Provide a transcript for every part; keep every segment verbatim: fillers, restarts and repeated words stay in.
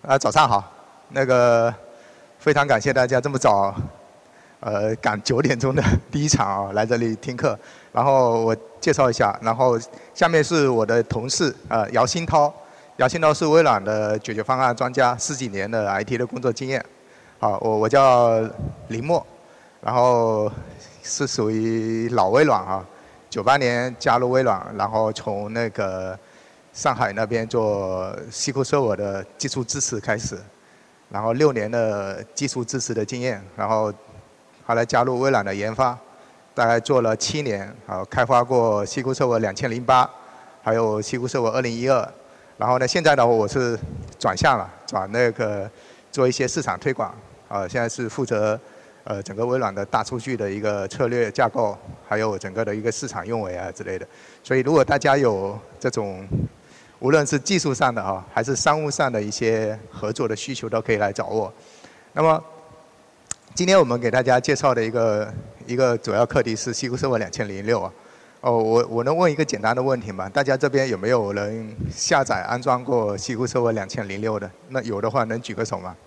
啊，早上好。那个非常感谢大家这么早，呃，赶九点钟的第一场啊，来这里听课。然后我介绍一下，然后下面是我的同事，呃，姚新涛。姚新涛是微软的解决方案专家，十几年的 I T 的工作经验。好，我我叫林默，然后是属于老微软啊，九八年加入微软，然后从那个上海那边做 S Q L Server 的技术支持开始，然后六年的技术支持的经验，然后后来加入微软的研发，大概做了七年，啊，开发过 S Q L Server 两千零八，还有 S Q L Server 二零一二，然后呢，现在呢我是转向了，转那个做一些市场推广，啊，现在是负责呃整个微软的大数据的一个策略架构，还有整个的一个市场运维啊之类的。所以如果大家有这种无论是技术上的啊，还是商务上的一些合作的需求，都可以来找我。那么，今天我们给大家介绍的一个一个主要课题是 S Q L Server 两千零六啊。哦，我我能问一个简单的问题吗？大家这边有没有人下载安装过 S Q L Server 两千零六的？那有的话能举个手吗？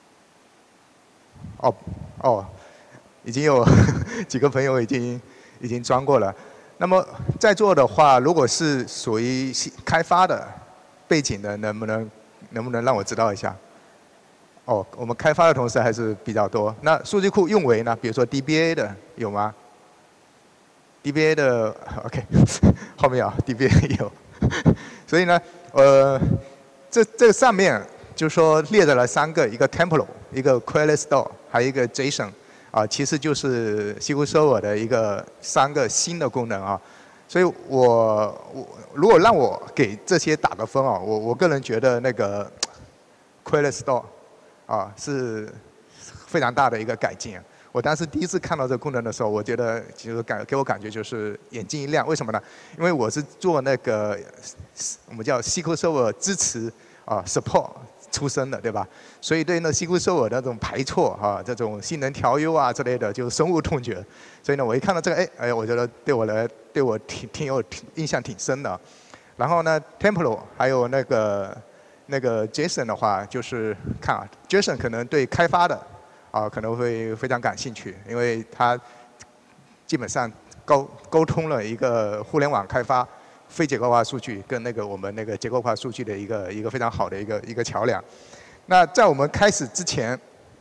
哦哦，已经有几个朋友已经已经装过了。那么在座的话，如果是属于开发的背景的，能不能能不能让我知道一下？哦，我们开发的同事还是比较多。那数据库运维呢？比如说 D B A 的有吗 ？D B A 的 OK， 后面啊 ，D B A 有。所以呢，呃，这这个上面就是说列着了三个，一个 Template， 一个 Query Store， 还有一个 JSON。啊，其实就是 S Q L Server 的一个三个新的功能啊，所以我我如果让我给这些打个分啊，我我个人觉得那个 Query Store 啊是非常大的一个改进。我当时第一次看到这个功能的时候，我觉得其实感给我感觉就是眼睛一亮，为什么呢？因为我是做那个我们叫 S Q L Server 支持啊 support。出身的，对吧？所以对那 S Q L Server 的那种排错啊，这种性能调优啊之类的，就深恶痛绝。所以呢，我一看到这个，哎哎，我觉得对我来，对我挺挺有挺印象挺深的。然后呢 ，Template 还有那个那个 JSON 的话，就是看啊 ，JSON 可能对开发的啊可能会非常感兴趣，因为它基本上沟沟通了一个互联网开发。非结构化数据跟那个我们那个结构化数据的一个一个非常好的一个一个桥梁。那在我们开始之前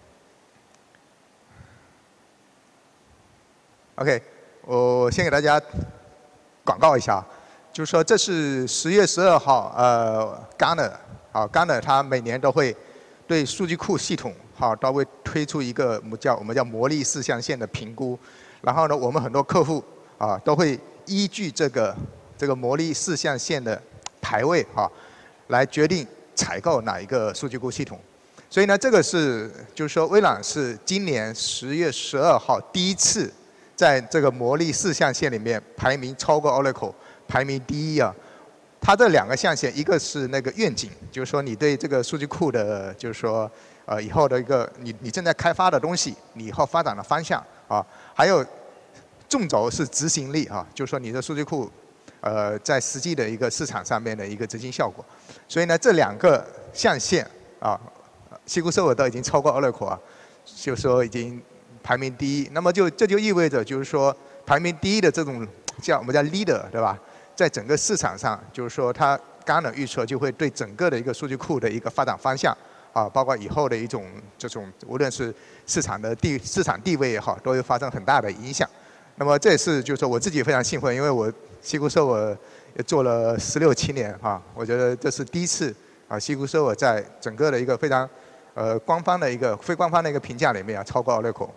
，OK， 我先给大家广告一下，就是说这是十月十二号，呃 ，Gartner 啊 ，Gartner 它每年都会对数据库系统好都会推出一个我们叫我们叫魔力四象限的评估，然后呢，我们很多客户啊都会依据这个。这个魔力四象限的排位哈，来决定采购哪一个数据库系统。所以呢，这个是就是说，微软是今年十月十二号第一次在这个魔力四象限里面排名超过 Oracle， 排名第一啊。它这两个象限，一个是那个愿景，就是说你对这个数据库的，就是说呃以后的一个你你正在开发的东西，你以后发展的方向啊，还有纵轴是执行力啊，就是说你的数据库。呃，在实际的一个市场上面的一个执行效果，所以呢，这两个象限啊 ，S Q L Server 都已经超过 Oracle 啊，就是说已经排名第一。那么就这就意味着，就是说排名第一的这种叫我们叫 leader， 对吧？在整个市场上，就是说它Gartner预测就会对整个的一个数据库的一个发展方向啊，包括以后的一种这种无论是市场的地市场地位也好，都会发生很大的影响。那么这是就是说我自己非常兴奋，因为我 S Q L Server 也做了十六七年啊，我觉得这是第一次啊 ，S Q L Server 在整个的一个非常呃官方的一个非官方的一个评价里面啊，超过 Oracle。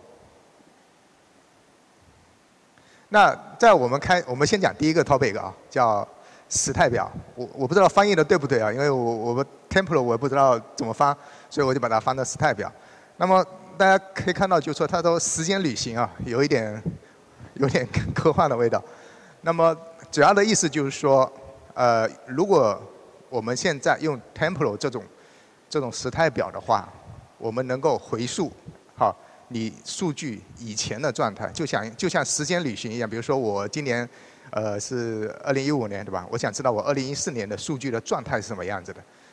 那在我们开，我们先讲第一个 topic 啊，叫时态表。我我不知道翻译的对不对啊，因为我我们 Template 我也不知道怎么翻，所以我就把它翻到时态表。那么大家可以看到，就是说它都时间旅行啊，有一点有点科幻的味道。那么主要的意思就是说，呃，如果我们现在用 Template 这种这种时态表的话，我们能够回溯，好，你数据以前的状态，就像就像时间旅行一样。比如说我今年，呃，是二零一五年对吧？我想知道我二零一四年的数据的状态是什么样子的。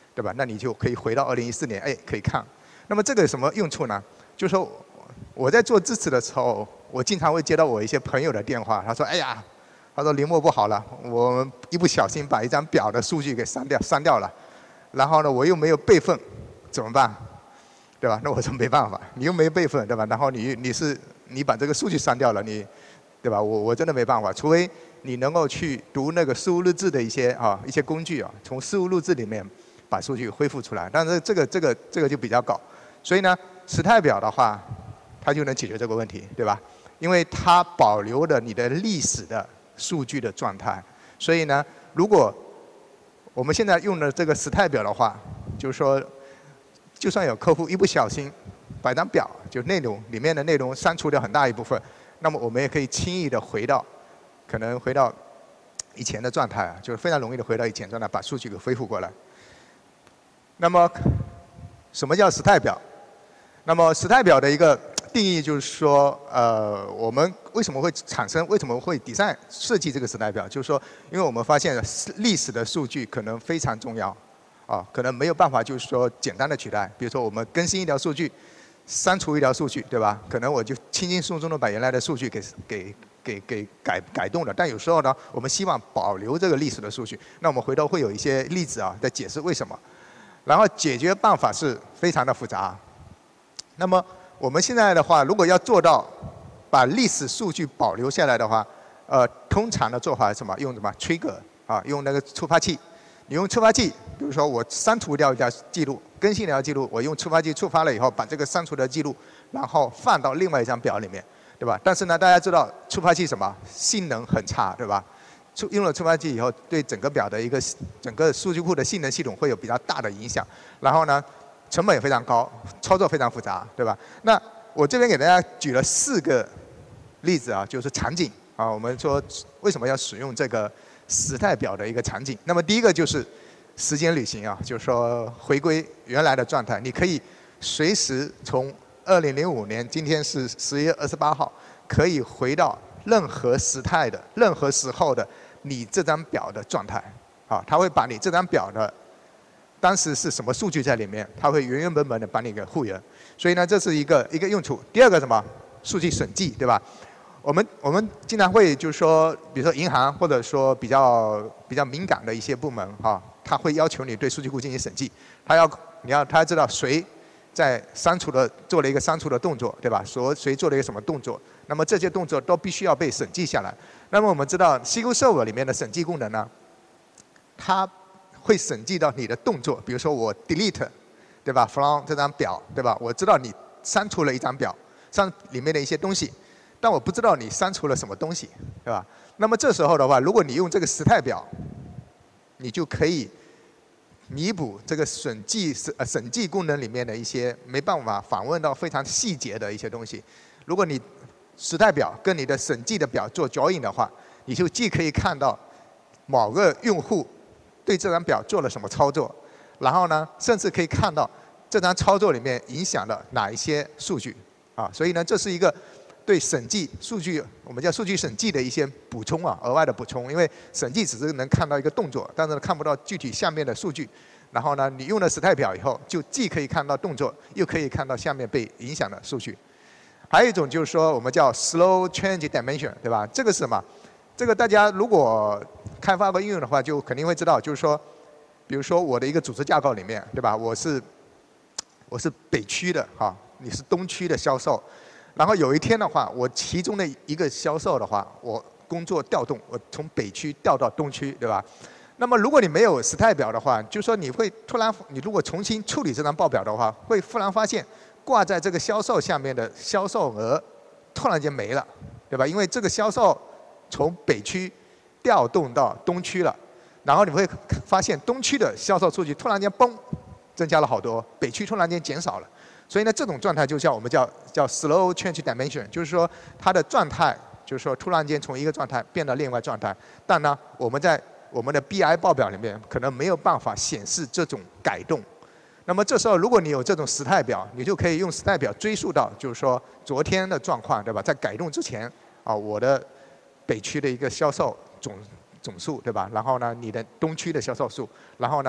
对吧？那你就可以回到二零一四年，哎，可以看。那么这个有什么用处呢？就是说我在做支持的时候，我经常会接到我一些朋友的电话，他说：“哎呀，他说林默不好了，我一不小心把一张表的数据给删掉删掉了，然后呢，我又没有备份，怎么办？对吧？那我说没办法，你又没备份，对吧？然后你你是你把这个数据删掉了，你对吧？我我真的没办法，除非你能够去读那个事务日志的一些啊一些工具啊，从事务日志里面把数据恢复出来。但是这个这个这个就比较搞，所以呢，时态表的话，它就能解决这个问题，对吧？因为它保留了你的历史的数据的状态，所以呢，如果我们现在用的这个时态表的话，就是说，就算有客户一不小心把一张表就内容里面的内容删除掉很大一部分，那么我们也可以轻易的回到，可能回到以前的状态啊，就是非常容易的回到以前状态，把数据给恢复过来。那么，什么叫时态表？那么时态表的一个定义就是说，呃，我们为什么会产生，为什么会 design 设计这个时态表？就是说，因为我们发现历史的数据可能非常重要，啊，可能没有办法就是说简单的取代。比如说我们更新一条数据，删除一条数据，对吧？可能我就轻轻松松的把原来的数据给给给给改改动了。但有时候呢，我们希望保留这个历史的数据，那我们回头会有一些例子啊，在解释为什么。然后解决办法是非常的复杂。那么我们现在的话，如果要做到把历史数据保留下来的话，呃，通常的做法是什么？用什么 trigger 啊？用那个触发器。你用触发器，比如说我删除掉一条记录，更新一条记录，我用触发器触发了以后，把这个删除的记录，然后放到另外一张表里面，对吧？但是呢，大家知道触发器什么性能很差，对吧？触用了触发器以后，对整个表的一个整个数据库的性能系统会有比较大的影响。然后呢，成本也非常高，操作非常复杂，对吧？那我这边给大家举了四个例子啊，就是场景啊，我们说为什么要使用这个时态表的一个场景。那么第一个就是时间旅行啊，就是说回归原来的状态，你可以随时从二零零五年，今天是十月二十八号，可以回到任何时态的、任何时候的你这张表的状态啊，它会把你这张表的当时是什么数据在里面，它会原原本本的把你给复原。所以呢，这是一个一个用处。第二个什么？数据审计，对吧？我们我们经常会就是说，比如说银行或者说比较比较敏感的一些部门哈，他会要求你对数据库进行审计，他要你要他要知道谁在删除的做了一个删除的动作，对吧？说谁做了一个什么动作，那么这些动作都必须要被审计下来。那么我们知道 S Q L Server 里面的审计功能呢，它会审计到你的动作，比如说我 delete， 对吧 ？from 这张表，对吧？我知道你删除了一张表，上里面的一些东西。但我不知道你删除了什么东西，对吧？那么这时候的话，如果你用这个时态表，你就可以弥补这个审计呃审计功能里面的一些没办法访问到非常细节的一些东西。如果你时态表跟你的审计的表做 join 的话，你就既可以看到某个用户对这张表做了什么操作，然后呢，甚至可以看到这张操作里面影响了哪一些数据啊。所以呢，这是一个对审计数据，我们叫数据审计的一些补充啊，额外的补充。因为审计只是能看到一个动作，但是看不到具体下面的数据。然后呢，你用了时态表以后，就既可以看到动作，又可以看到下面被影响的数据。还有一种就是说，我们叫 slow change dimension， 对吧？这个是什么？这个大家如果开发过应用的话，就肯定会知道，就是说，比如说我的一个组织架构里面，对吧？我是我是北区的哈，你是东区的销售。然后有一天的话，我其中的一个销售的话，我工作调动，我从北区调到东区，对吧？那么如果你没有时态表的话，就说你会突然，你如果重新处理这张报表的话，会忽然发现挂在这个销售下面的销售额突然间没了，对吧？因为这个销售从北区调动到东区了，然后你会发现东区的销售数据突然间嘣增加了好多，北区突然间减少了。所以呢，这种状态就叫我们叫叫 slow change dimension， 就是说它的状态，就是说突然间从一个状态变到另外状态。但呢，我们在我们的 B I 报表里面可能没有办法显示这种改动。那么这时候，如果你有这种时态表，你就可以用时态表追溯到，就是说昨天的状况，对吧？在改动之前啊，我的北区的一个销售总总数，对吧？然后呢，你的东区的销售数，然后呢，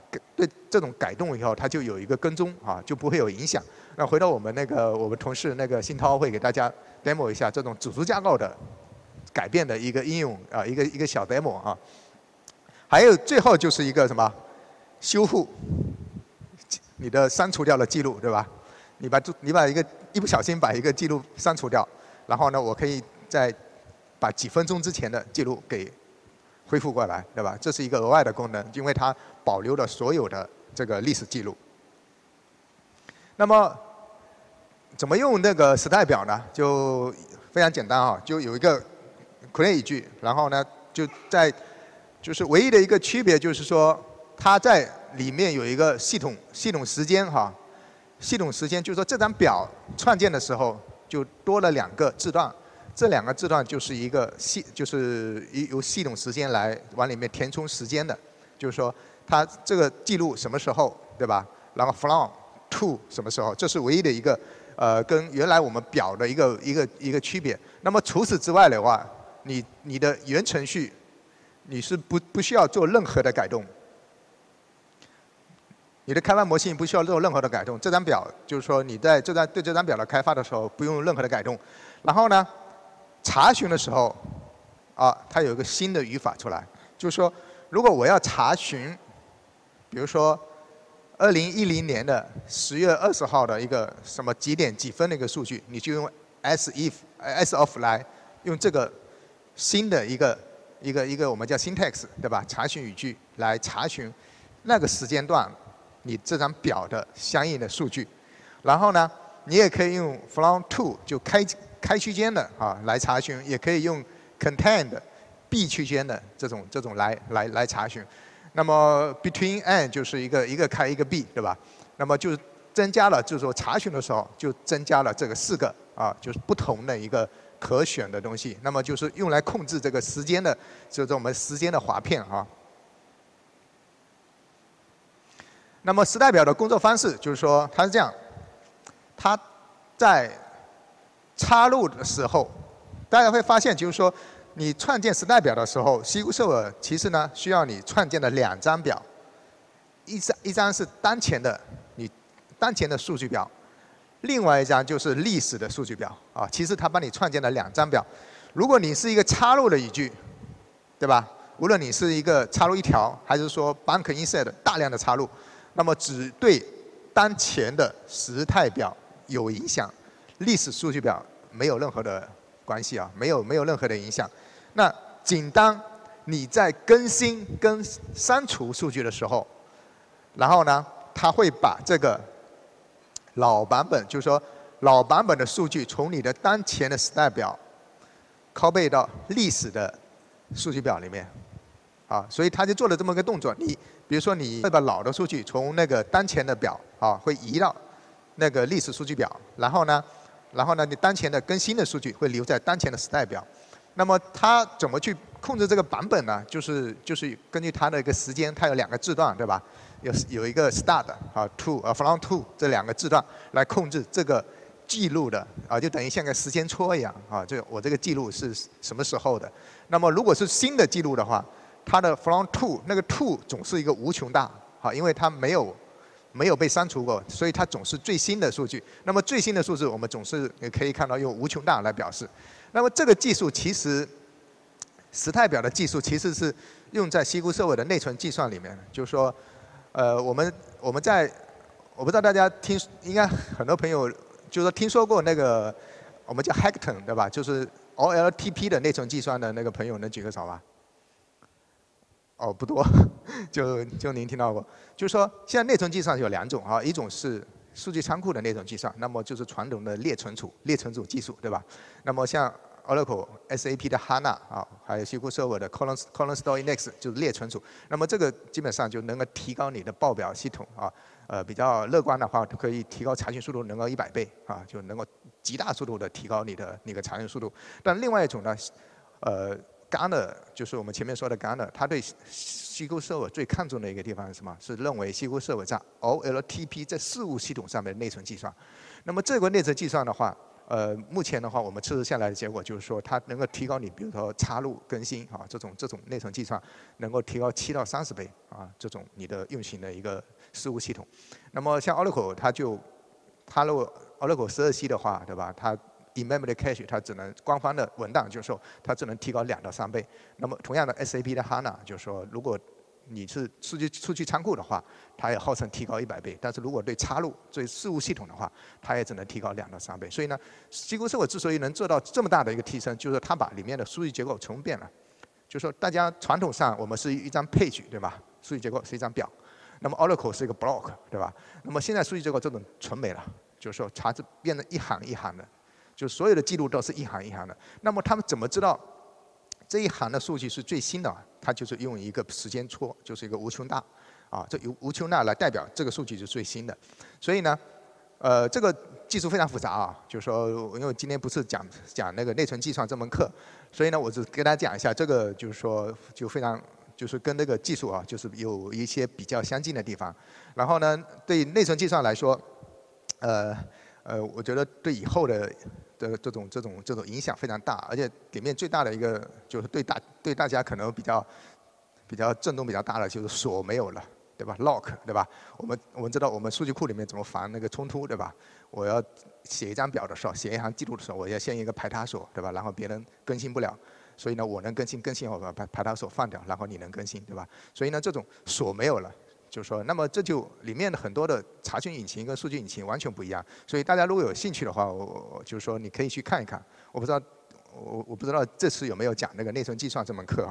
对这种改动以后，它就有一个跟踪啊，就不会有影响。那回头我们那个我们同事那个新涛会给大家 demo 一下这种组织架构的改变的一个应用啊，一个一个小 demo 啊。还有最后就是一个什么修复你的删除掉的记录，对吧？你把你把一个一不小心把一个记录删除掉，然后呢，我可以再把几分钟之前的记录给恢复过来，对吧？这是一个额外的功能，因为它保留了所有的这个历史记录。那么怎么用那个时代表呢？就非常简单啊，就有一个 create 语句，然后呢就在就是唯一的一个区别就是说，它在里面有一个系统系统时间哈，系统时间就是说这张表创建的时候就多了两个字段，这两个字段就是一个系就是由系统时间来往里面填充时间的，就是说它这个记录什么时候，对吧？然后 from to 什么时候，这是唯一的一个呃跟原来我们表的一个一个一个区别。那么除此之外的话，你你的原程序你是不不需要做任何的改动，你的开发模型不需要做任何的改动。这张表就是说你在这张对这张表的开发的时候不用任何的改动。然后呢，查询的时候啊，它有一个新的语法出来，就是说如果我要查询，比如说二零一零年的十月二十号的一个什么几点几分的一个数据，你就用 as if as of 来用这个新的一个一个一个我们叫 syntax 对吧？查询语句来查询那个时间段你这张表的相应的数据。然后呢，你也可以用 from to 就开开区间的啊来查询，也可以用 contain 的闭区间的这种这种来来来查询。那么 between and 就是一个一个开一个闭，对吧？那么就增加了，就是说查询的时候就增加了这个四个啊，就是不同的一个可选的东西。那么就是用来控制这个时间的，就是我们时间的划片啊。那么时代表的工作方式就是说，它是这样，它在插入的时候，大家会发现就是说。你创建时代表的时候 ，S Q L Server 其实呢需要你创建的两张表，一张一张是当前的你当前的数据表，另外一张就是历史的数据表啊。其实它帮你创建了两张表。如果你是一个插入的语句，对吧？无论你是一个插入一条，还是说 bulk insert 大量的插入，那么只对当前的时态表有影响，历史数据表没有任何的关系啊，没有没有任何的影响。那仅当你在更新跟删除数据的时候，然后呢，它会把这个老版本，就是说老版本的数据从你的当前的时代表 copy 到历史的数据表里面，啊，所以它就做了这么个动作。你比如说你会把老的数据从那个当前的表啊，会移到那个历史数据表，然后呢，然后呢，你当前的更新的数据会留在当前的时代表。那么它怎么去控制这个版本呢？就是就是根据它的一个时间，它有两个字段，对吧？有有一个 start 啊 to 啊 from to 这两个字段来控制这个记录的啊，就等于像个时间戳一样啊。这我这个记录是什么时候的？那么如果是新的记录的话，它的 from to 那个 to 总是一个无穷大啊，因为它没有没有被删除过，所以它总是最新的数据。那么最新的数字我们总是也可以看到用无穷大来表示。那么这个技术其实时态表的技术其实是用在 S Q L Server 的内存计算里面，就是说，呃，我们我们在我不知道大家听，应该很多朋友就是说听说过那个我们叫 Hackathon 对吧？就是 O L T P 的内存计算的那个朋友能举个手吗？哦，不多，就就您听到过。就是说，现在内存计算有两种啊，一种是数据仓库的内存计算，那么就是传统的列存储、列存储技术，对吧？那么像 Oracle、S A P 的 HANA 啊，还有 S Q L Server 的 Column Column Store Index 就是列存储。那么这个基本上就能够提高你的报表系统啊，呃，比较乐观的话，可以提高查询速度能够一百倍啊，就能够极大速度的提高你的那个查询速度。但另外一种呢，呃。Gartner 就是我们前面说的 Gartner， 他对 S Q L Server 最看重的一个地方是什么？是认为 S Q L Server 在 O L T P 这事务系统上面的内存计算。那么这个内存计算的话， 呃，目前的话，我们测试下来的结果就是说，它能够提高你，比如说插入更新啊，这种这种内存计算，能够提高七到三十倍啊，这种你的运行的一个事务系统。那么像 Oracle 它就，它如果 Oracle 十二 C 的话，对吧？它 in-memory cache 它只能官方的文档就是说它只能提高两到三倍。那么同样的 S A P 的 HANA 就是说，如果你是数据数据仓库的话，它也号称提高一百倍。但是如果对插入对事务系统的话，它也只能提高两到三倍。所以呢 ，S Q L Server 之所以能做到这么大的一个提升，就是它把里面的数据结构重变了。就是说，大家传统上我们是一张 page 对吧？数据结构是一张表。那么 Oracle 是一个 block 对吧？那么现在数据结构这种纯没了，就是说它是变成一行一行的，就是所有的记录都是一行一行的。那么他们怎么知道这一行的数据是最新的？它就是用一个时间戳，就是一个无穷大，啊，这由无穷大来代表这个数据是最新的。所以呢，呃，这个技术非常复杂啊，就是说，因为今天不是讲讲那个内存计算这门课，所以呢，我只给大家讲一下这个，就是说就非常就是跟那个技术啊，就是有一些比较相近的地方。然后呢，对内存计算来说，呃呃，我觉得对以后的的这种这种这种影响非常大，而且里面最大的一个就是对大对大家可能比较比较震动比较大的就是锁没有了，对吧 ？lock 对吧？我们我们知道我们数据库里面怎么防那个冲突，对吧？我要写一张表的时候，写一行记录的时候，我要先一个排他锁，对吧？然后别人更新不了，所以呢，我能更新更新，我把排排他锁放掉，然后你能更新，对吧？所以呢，这种锁没有了。就是说，那么这就里面的很多的查询引擎跟数据引擎完全不一样，所以大家如果有兴趣的话，我我就是说你可以去看一看。我不知道，我我不知道这次有没有讲那个内存计算这门课啊。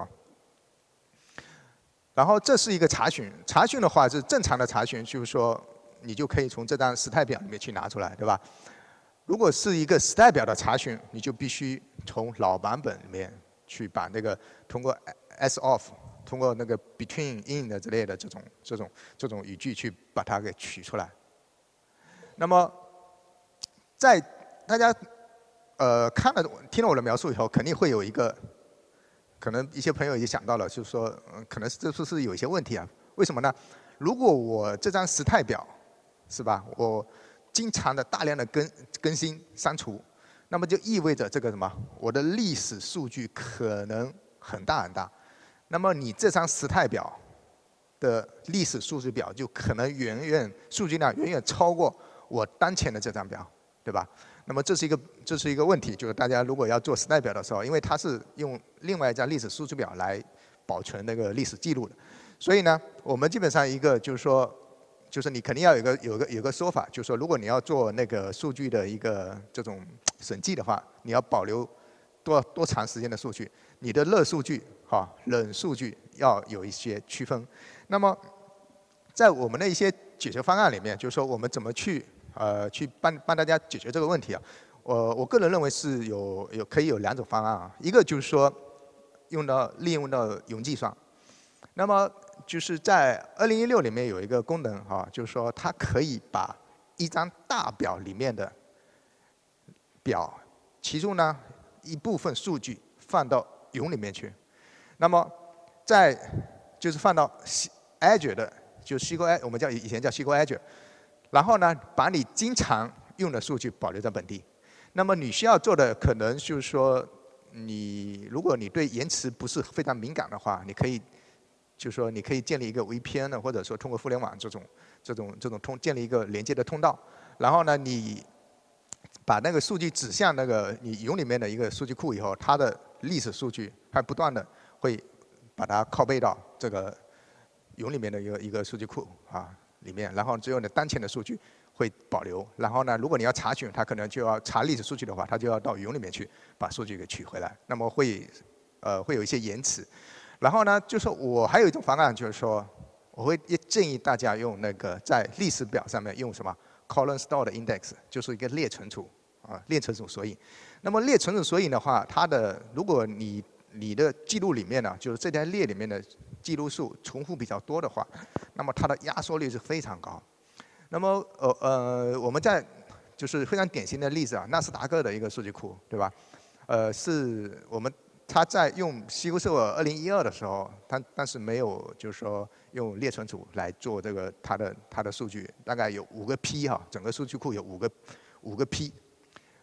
然后这是一个查询，查询的话是正常的查询，就是说你就可以从这张时态表里面去拿出来，对吧？如果是一个时态表的查询，你就必须从老版本里面去把那个通过 S off。通过那个 between in 的之类的这种这种这种语句去把它给取出来。那么，在大家呃看了听了我的描述以后，肯定会有一个，可能一些朋友也想到了，就是说，嗯，可能这次是有一些问题啊。为什么呢？如果我这张时态表，是吧？我经常的大量的更更新删除，那么就意味着这个什么？我的历史数据可能很大很大。那么你这张时态表的历史数据表就可能远远数据量远远超过我当前的这张表，对吧？那么这是一个这是一个问题，就是大家如果要做时态表的时候，因为它是用另外一张历史数据表来保存那个历史记录的，所以呢，我们基本上一个就是说，就是你肯定要有个有个有个说法，就是说如果你要做那个数据的一个这种审计的话，你要保留多多长时间的数据，你的热数据。好，冷数据要有一些区分。那么，在我们的一些解决方案里面，就是说我们怎么去呃去帮帮大家解决这个问题啊？我我个人认为是有有可以有两种方案啊。一个就是说用到利用到云计算。那么就是在二零一六里面有一个功能哈、啊，就是说它可以把一张大表里面的表，其中呢一部分数据放到云里面去。那么，在就是放到 Azure 的，就 S Q L， 我们叫以前叫 S Q L Azure， 然后呢，把你经常用的数据保留在本地。那么你需要做的可能就是说，你如果你对延迟不是非常敏感的话，你可以，就是说你可以建立一个 V P N 呢，或者说通过互联网这种这种这种通建立一个连接的通道，然后呢，你把那个数据指向那个你云里面的一个数据库以后，它的历史数据还不断的。会把它拷贝到这个云里面的一个一个数据库啊里面，然后只有你当前的数据会保留。然后呢，如果你要查询，它可能就要查历史数据的话，它就要到云里面去把数据给取回来。那么会呃会有一些延迟。然后呢，就是我还有一种方案，就是说我会建议大家用那个在历史表上面用什么 column store index， 就是一个列存储啊列存储索引。那么列存储索引的话，它的如果你你的记录里面呢，就是这条列里面的记录数重复比较多的话，那么它的压缩率是非常高。那么呃呃，我们在就是非常典型的例子啊，纳斯达克的一个数据库，对吧？呃，是我们他在用 S Q L Server 二零一二的时候，他但是没有就是说用列存储来做这个它的它的数据，大概有五个 P 哈，整个数据库有五个五个 P。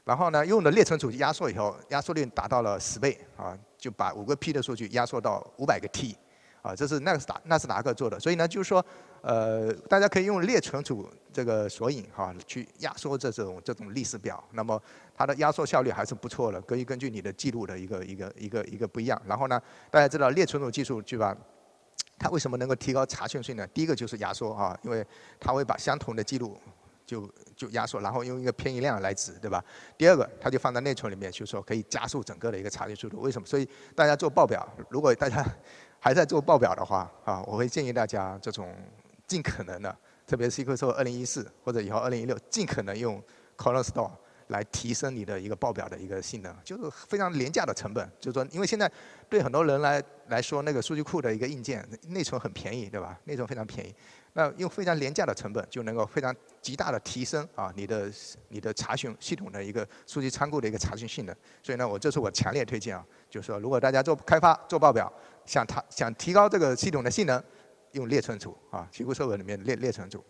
然后呢，用的列存储压缩以后，压缩率达到了十倍啊，就把五个 P 的数据压缩到五百个 T， 啊，这是纳斯达纳斯达克做的。所以呢，就是说，呃，大家可以用列存储这个索引哈、啊、去压缩这种这种历史表，那么它的压缩效率还是不错的，可以根据你的记录的一个一个一个一个不一样。然后呢，大家知道列存储技术对吧？它为什么能够提高查询性呢？第一个就是压缩啊，因为它会把相同的记录。就就压缩，然后用一个偏移量来指，对吧？第二个，它就放在内存里面，就是说可以加速整个的一个查询速度。为什么？所以大家做报表，如果大家还在做报表的话，啊，我会建议大家这种尽可能的，特别是 S Q L Server 二零一四或者以后二零一六，尽可能用 Column Store 来提升你的一个报表的一个性能，就是非常廉价的成本。就是说，因为现在对很多人来来说，那个数据库的一个硬件内存很便宜，对吧？内存非常便宜。那用非常廉价的成本就能够非常极大的提升啊你的你的查询系统的一个数据仓库的一个查询性能，所以呢，我这是我强烈推荐啊，就是说如果大家做开发做报表，想它想提高这个系统的性能，用列存储啊 ，S Q L Server 里面列列存储。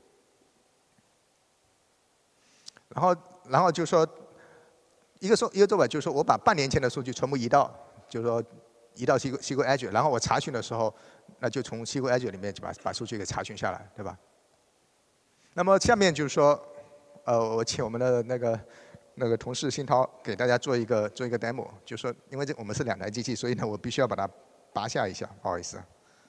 然后然后就说一个说一个做法就是说我把半年前的数据全部移到，就是说移到 S Q L S Q L Edge， 然后我查询的时候。那就从 S Q L Edge 里面就把把数据给查询下来，对吧？那么下面就是说，呃，我请我们的那个那个同事新涛给大家做一个做一个 demo， 就是说，因为这我们是两台机器，所以呢，我必须要把它拔下一下，不好意思。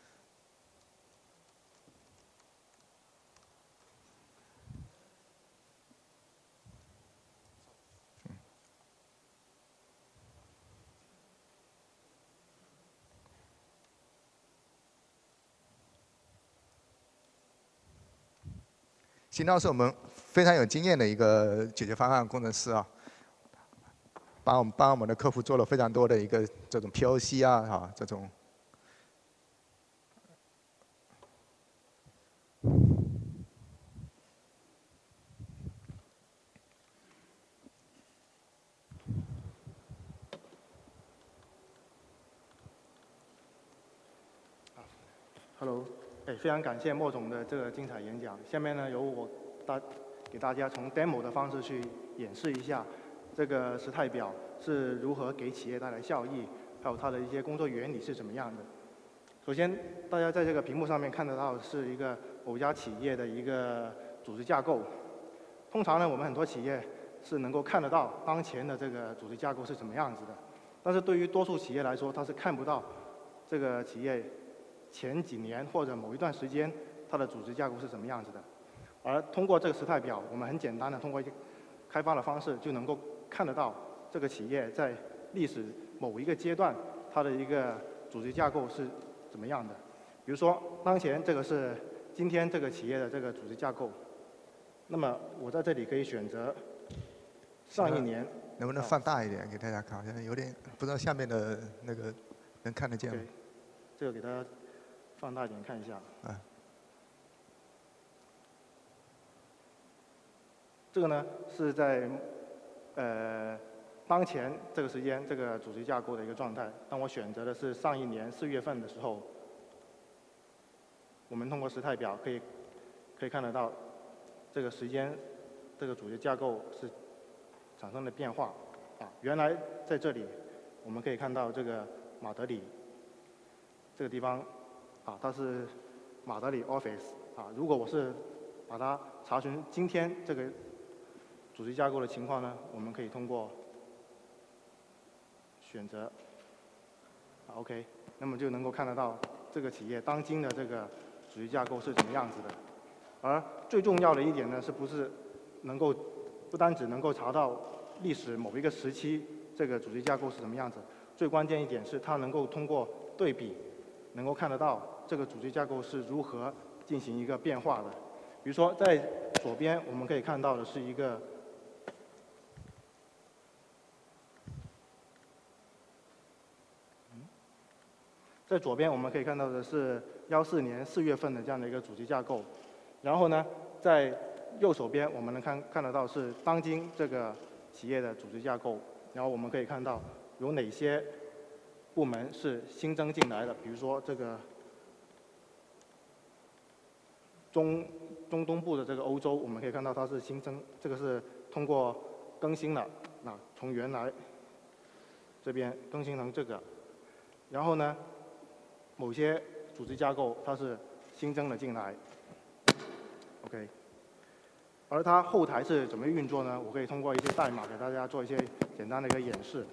新涛是我们非常有经验的一个解决方案工程师啊，帮我们帮我们的客户做了非常多的一个这种 P O C 啊啊这种。 Hello， 哎，非常感谢莫总的这个精彩演讲。下面呢，由我大给大家从 demo 的方式去演示一下这个时态表是如何给企业带来效益，还有它的一些工作原理是怎么样的。首先，大家在这个屏幕上面看得到是一个某家企业的一个组织架构。通常呢，我们很多企业是能够看得到当前的这个组织架构是什么样子的，但是对于多数企业来说，它是看不到这个企业前几年或者某一段时间它的组织架构是什么样子的。而通过这个时态表，我们很简单的通过一个开发的方式就能够看得到这个企业在历史某一个阶段它的一个组织架构是怎么样的。比如说，当前这个是今天这个企业的这个组织架构。那么我在这里可以选择上一年。 能不能放大一点给大家看？好像有点不知道下面的那个能看得见吗？ okay, 这个给大家放大一点看一下。 啊。 这个呢是在呃当前这个时间这个组织架构的一个状态。当我选择的是上一年四月份的时候，我们通过时态表可以可以看得到这个时间这个组织架构是产生了变化啊。原来在这里我们可以看到这个马德里这个地方啊，它是马德里 Office 啊。如果我是把它查询今天这个组织架构的情况呢，我们可以通过选择啊 OK， 那么就能够看得到这个企业当今的这个组织架构是怎么样子的。而最重要的一点呢，是不是能够不单只能够查到历史某一个时期这个组织架构是什么样子，最关键一点是它能够通过对比，能够看得到这个组织架构是如何进行一个变化的。比如说在左边我们可以看到的是一个在左边我们可以看到的是幺四年四月份的这样的一个组织架构，然后呢，在右手边我们能看看得到是当今这个企业的组织架构，然后我们可以看到有哪些部门是新增进来的，比如说这个中中东部的这个欧洲，我们可以看到它是新增，这个是通过更新了， 那从原来这边更新成这个，然后呢，某些组织架构它是新增了进来 ，OK。而它后台是怎么运作呢？我可以通过一些代码给大家做一些简单的一个演示。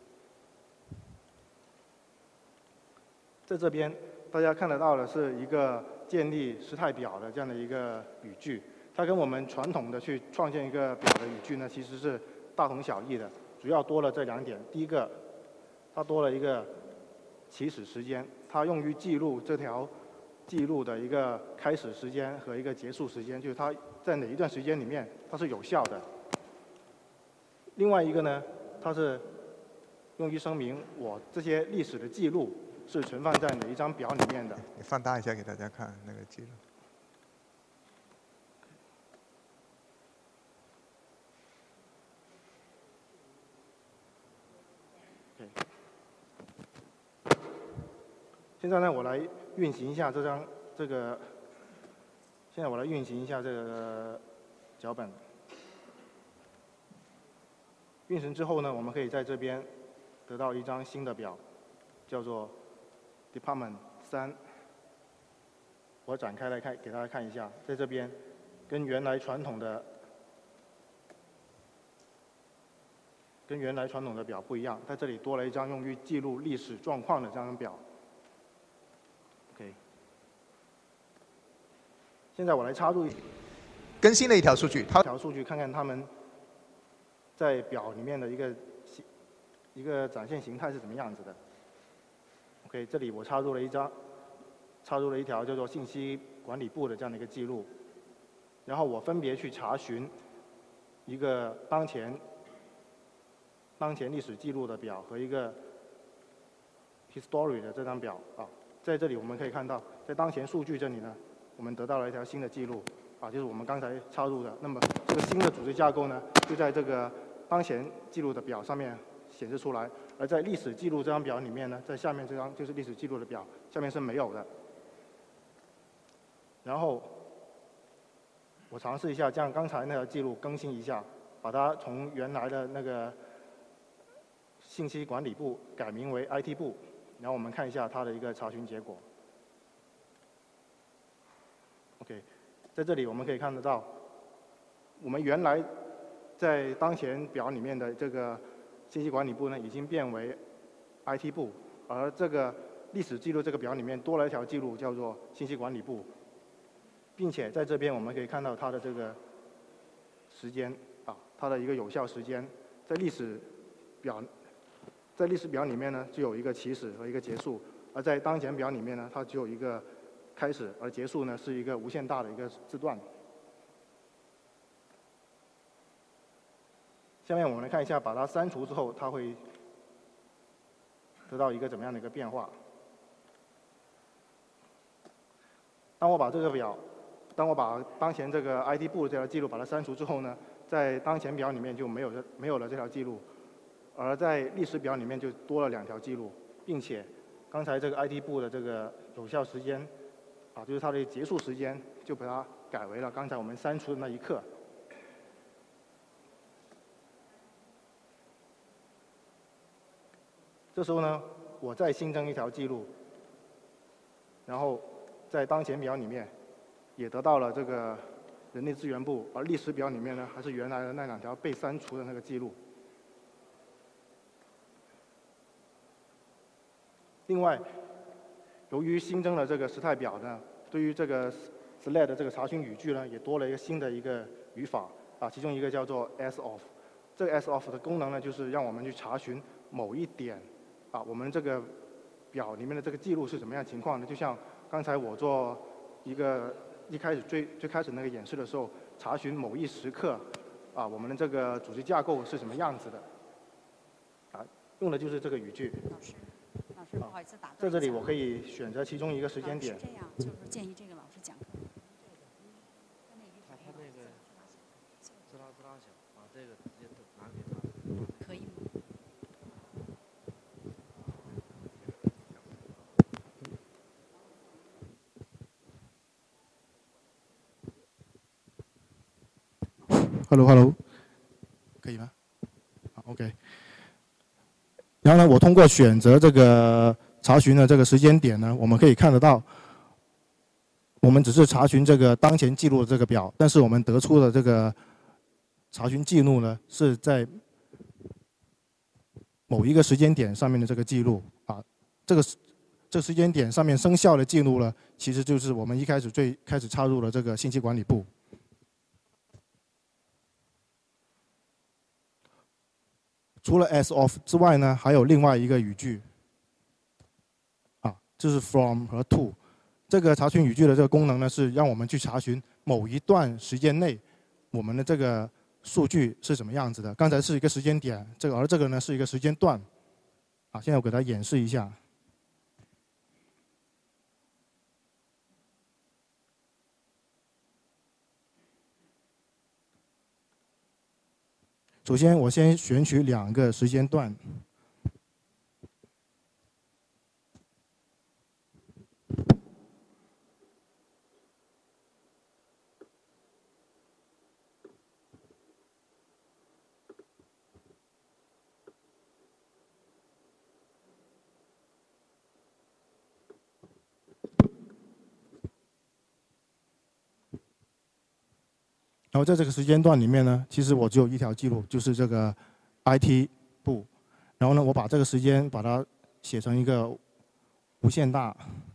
在这边大家看得到的是一个建立时态表的这样的一个语句，它跟我们传统的去创建一个表的语句呢，其实是大同小异的，主要多了这两点。第一个，它多了一个起始时间，它用于记录这条记录的一个开始时间和一个结束时间，就是它在哪一段时间里面它是有效的。另外一个呢，它是用于声明我这些历史的记录是存放在哪一张表里面的。 你放大一下给大家看那个记录。 现在呢，我来运行一下这张这个。现在我来运行一下这个脚本。运行之后呢，我们可以在这边得到一张新的表，叫做 Department 三。我展开来看，给大家看一下，在这边跟原来传统的跟原来传统的表不一样，在这里多了一张用于记录历史状况的这张表。OK。现在我来插入更新了一条数据，它一条数据看看他们在表里面的一个一个展现形态是怎么样子的。OK， 这里我插入了一张，插入了一条叫做信息管理部的这样的一个记录，然后我分别去查询一个当前当前历史记录的表和一个 history 的这张表啊，在这里我们可以看到，在当前数据这里呢。我们得到了一条新的记录，啊，就是我们刚才插入的。那么这个新的组织架构呢，就在这个当前记录的表上面显示出来，而在历史记录这张表里面呢，在下面这张就是历史记录的表，下面是没有的。然后我尝试一下将刚才那条记录更新一下，把它从原来的那个信息管理部改名为 I T 部，然后我们看一下它的一个查询结果。OK， 在这里我们可以看得到，我们原来在当前表里面的这个信息管理部呢，已经变为 I T 部，而这个历史记录这个表里面多了一条记录，叫做信息管理部，并且在这边我们可以看到它的这个时间啊，它的一个有效时间，在历史表在历史表里面呢，就有一个起始和一个结束，而在当前表里面呢，它只有一个开始，而结束呢是一个无限大的一个字段。下面我们来看一下，把它删除之后，它会得到一个怎么样的一个变化。当我把这个表，当我把当前这个 I T 部这条记录把它删除之后呢，在当前表里面就没有这没有了这条记录，而在历史表里面就多了两条记录，并且刚才这个 I T 部的这个有效时间。啊，就是它的结束时间，就把它改为了刚才我们删除的那一刻。这时候呢，我再新增一条记录，然后在当前表里面也得到了这个人力资源部，而历史表里面呢，还是原来的那两条被删除的那个记录。另外，由于新增了这个时态表呢，对于这个 S L A D 的这个查询语句呢，也多了一个新的一个语法啊，其中一个叫做 as of。这个 as of 的功能呢，就是让我们去查询某一点啊，我们这个表里面的这个记录是什么样情况的。就像刚才我做一个一开始最最开始那个演示的时候，查询某一时刻啊，我们的这个组织架构是什么样子的啊，用的就是这个语句。 老师。老师，不好意思打断。 在这里我可以选择其中一个时间点。 是这样，就是建议这个老师讲课。 他他那个滋啦滋啦响，把这个直接拿给他。 可以吗？ Hello Hello， 可以吗？好。 然后呢，我通过选择这个查询的这个时间点呢，我们可以看得到，我们只是查询这个当前记录的这个表，但是我们得出的这个查询记录呢，是在某一个时间点上面的这个记录啊，这个这个时间点上面生效的记录呢，其实就是我们一开始最开始插入了这个信息管理部。除了 as of 之外呢，还有另外一个语句，啊，就是 from 和 to。这个查询语句的这个功能呢，是让我们去查询某一段时间内我们的这个数据是怎么样子的。刚才是一个时间点，这个而这个呢是一个时间段。啊，现在我给大家演示一下。首先，我先选取两个时间段。然后在这个时间段里面呢，其实我只有一条记录，就是这个 I T 部。然后呢，我把这个时间把它写成一个无限大。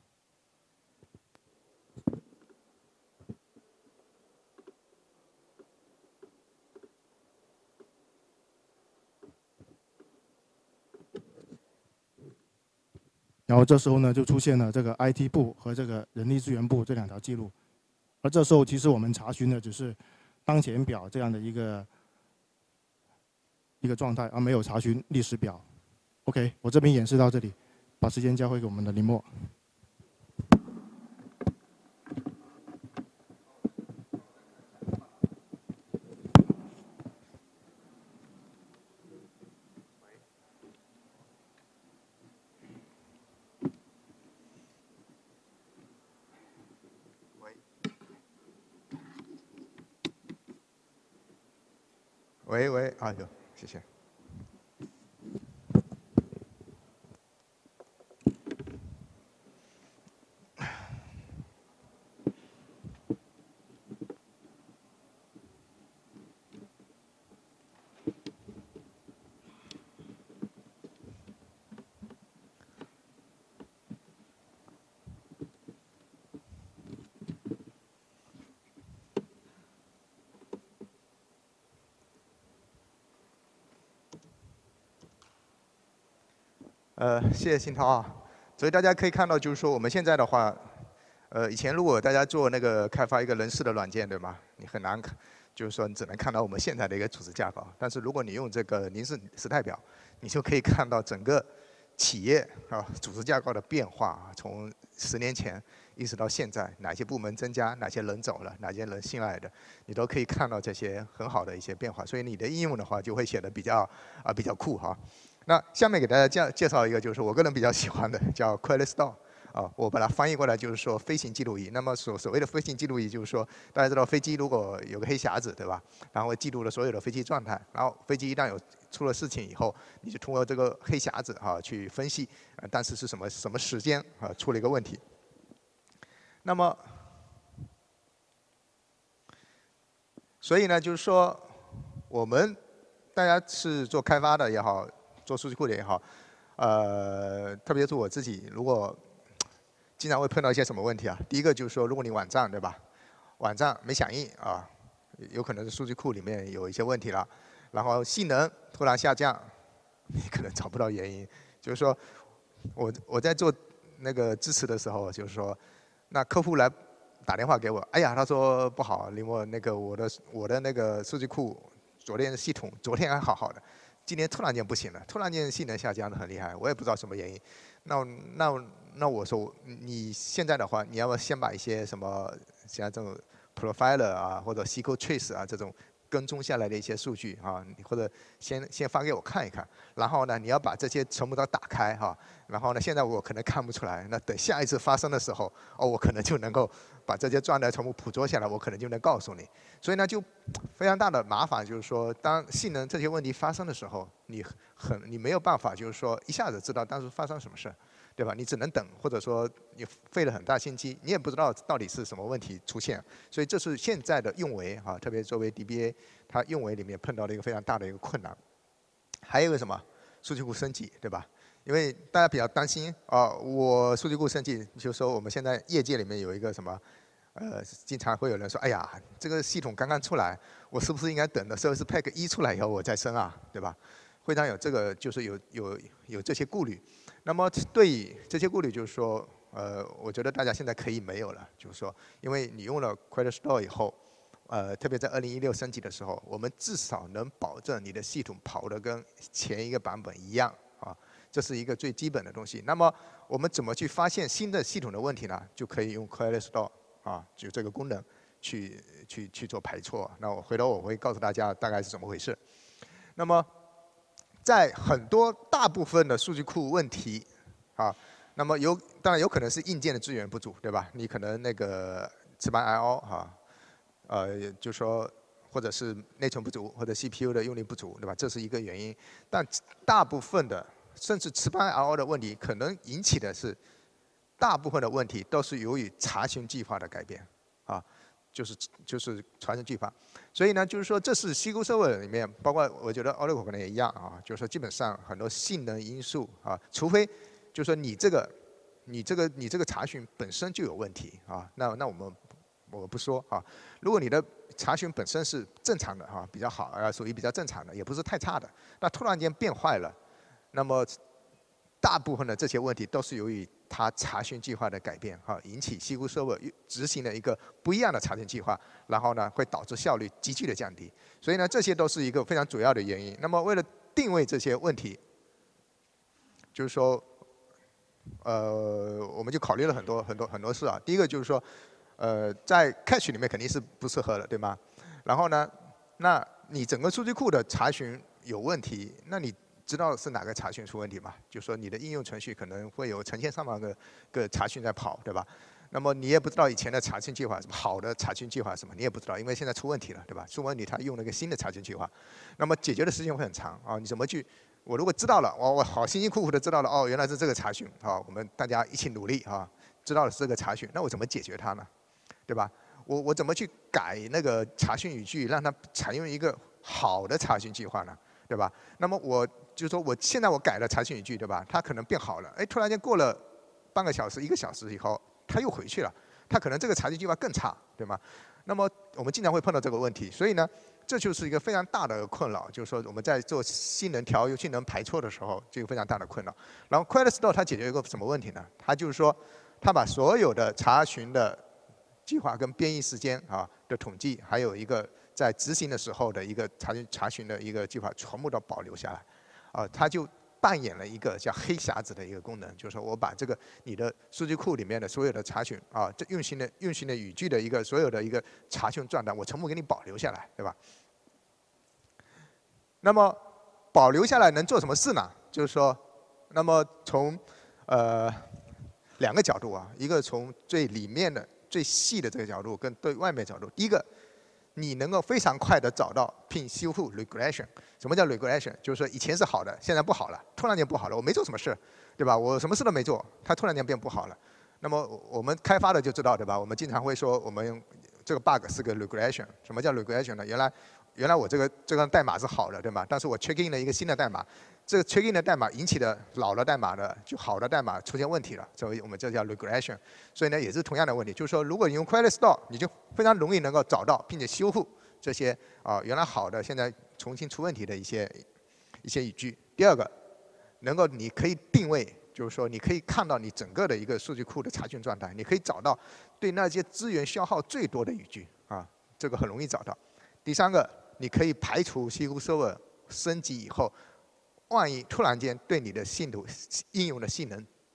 然后这时候呢，就出现了这个 I T 部和这个人力资源部这两条记录。而这时候，其实我们查询的只是当前表这样的一个一个状态，而没有查询历史表。OK， 我这边演示到这里，把时间交回给我们的林默。 喂喂，啊有，谢谢。呃，谢谢新涛啊。所以大家可以看到，就是说我们现在的话，呃，以前如果大家做那个开发一个人事的软件，对吗？你很难看，就是说你只能看到我们现在的一个组织架构。但是如果你用这个零式时态表，你就可以看到整个企业啊组织架构的变化，从十年前一直到现在，哪些部门增加，哪些人走了，哪些人新来的，你都可以看到这些很好的一些变化。所以你的应用的话，就会写的比较啊比较酷哈。那下面给大家介介绍一个，就是我个人比较喜欢的，叫 Credit Store。啊，我把它翻译过来就是说飞行记录仪。那么所所谓的飞行记录仪，就是说大家知道飞机如果有个黑匣子，对吧？然后记录了所有的飞机状态，然后飞机一旦有出了事情以后，你就通过这个黑匣子啊去分析，呃，但是是什么什么时间啊出了一个问题。那么，所以呢，就是说我们大家是做开发的也好，做数据库的也好，呃，特别是我自己，如果经常会碰到一些什么问题啊？第一个就是说，如果你网站对吧，网站没响应啊，有可能是数据库里面有一些问题了，然后性能突然下降，你可能找不到原因。就是说，我我在做那个支持的时候，就是说，那客户来打电话给我，哎呀，他说不好，林默，那个我的我的那个数据库昨天的系统昨天还好好的，今天突然间不行了，突然间性能下降的很厉害，我也不知道什么原因。那那那我说，你现在的话，你要不要先把一些什么像这种 profiler 啊，或者 S Q L Trace 啊这种跟踪下来的一些数据啊，你或者先先发给我看一看，然后呢，你要把这些全部都打开哈，然后呢，现在我可能看不出来，那等下一次发生的时候，哦，我可能就能够把这些状态全部捕捉下来，我可能就能告诉你。所以呢，就非常大的麻烦，就是说，当性能这些问题发生的时候，你很你没有办法，就是说一下子知道当时发生什么事。对吧？你只能等，或者说你费了很大心机，你也不知道到底是什么问题出现，所以这是现在的运维啊，特别作为 D B A， 它运维里面碰到了一个非常大的一个困难。还有一个什么？数据库升级，对吧？因为大家比较担心啊，我数据库升级，就是说我们现在业界里面有一个什么，呃，经常会有人说，哎呀，这个系统刚刚出来，我是不是应该等到 Service Pack 一出来以后我再升啊，对吧？会常有这个，就是有有有这些顾虑。那么对于这些顾虑，就是说，呃，我觉得大家现在可以没有了，就是说，因为你用了 Query Store 以后，呃，特别在二零一六升级的时候，我们至少能保证你的系统跑得跟前一个版本一样啊，这是一个最基本的东西。那么我们怎么去发现新的系统的问题呢？就可以用 Query Store 啊，就这个功能去去去做排错。那我回头我会告诉大家大概是怎么回事。那么在很多大部分的数据库问题，啊，那么有当然有可能是硬件的资源不足，对吧？你可能那个磁盘 I O 哈，呃，就说或者是内存不足，或者 C P U 的用力不足，对吧？这是一个原因。但大部分的甚至磁盘 I O 的问题，可能引起的是大部分的问题都是由于查询计划的改变，啊。就是就是传输计划，所以呢，就是说这是 S Q L Server 里面，包括我觉得 Oracle 可能也一样啊，就是说基本上很多性能因素啊，除非就是说你这个你这个你这个查询本身就有问题啊，那那我们我不说啊，如果你的查询本身是正常的哈，比较好啊，属于比较正常的，也不是太差的，那突然间变坏了，那么大部分的这些问题都是由于它查询计划的改变，哈，引起 S Q L Server 执行了一个不一样的查询计划，然后呢，会导致效率急剧的降低。所以呢，这些都是一个非常主要的原因。那么为了定位这些问题，就是说，呃，我们就考虑了很多很多很多事啊。第一个就是说，呃，在 Cache 里面肯定是不适合的，对吗？然后呢，那你整个数据库的查询有问题，那你知道是哪个查询出问题吗？就是说你的应用程序可能会有成千上万个个查询在跑，对吧？那么你也不知道以前的查询计划什么好的查询计划什么，你也不知道，因为现在出问题了，对吧？出问题他用了一个新的查询计划，那么解决的时间会很长啊。你怎么去？我如果知道了，我我好辛辛苦苦的知道了，哦，原来是这个查询啊，我们大家一起努力啊，知道了是这个查询，那我怎么解决它呢？对吧？我我怎么去改那个查询语句，让它采用一个好的查询计划呢？对吧？那么我就是说，我现在我改了查询语句，对吧？它可能变好了，哎，突然间过了半个小时、一个小时以后，它又回去了，它可能这个查询计划更差，对吗？那么我们经常会碰到这个问题，所以呢，这就是一个非常大的困扰，就是说我们在做性能调优、性能排错的时候，这个非常大的困扰。然后 Query Store 它解决一个什么问题呢？它就是说，它把所有的查询的计划跟编译时间啊的统计，还有一个在执行的时候的一个查询查询的一个计划，全部都保留下来，啊，它就扮演了一个叫黑匣子的一个功能，就是说我把这个你的数据库里面的所有的查询啊，这运行的运行的语句的一个所有的一个查询状态，我全部给你保留下来，对吧？那么保留下来能做什么事呢？就是说，那么从呃两个角度啊，一个从最里面的最细的这个角度，跟对外面角度。第一个，你能够非常快的找到并修复 regression。什么叫 regression？ 就是说以前是好的，现在不好了，突然间不好了，我没做什么事，对吧？我什么事都没做，它突然间变不好了。那么我们开发的就知道，对吧？我们经常会说，我们这个 bug 是个 regression。什么叫 regression 呢？原来原来我这个这个代码是好的，对吧？但是我 check in 了一个新的代码，这个 check in 的代码引起的老的代码的就好的代码出现问题了，所以我们这叫 regression。所以呢，也是同样的问题，就是说，如果你用 Query Store， 你就非常容易能够找到并且修复这些啊原来好的现在重新出问题的一些一些语句。第二个，能够你可以定位，就是说你可以看到你整个的一个数据库的查询状态，你可以找到对那些资源消耗最多的语句啊，这个很容易找到。第三个，你可以排除 S Q L Server 升级以后，万一突然间对你的信度应用的性能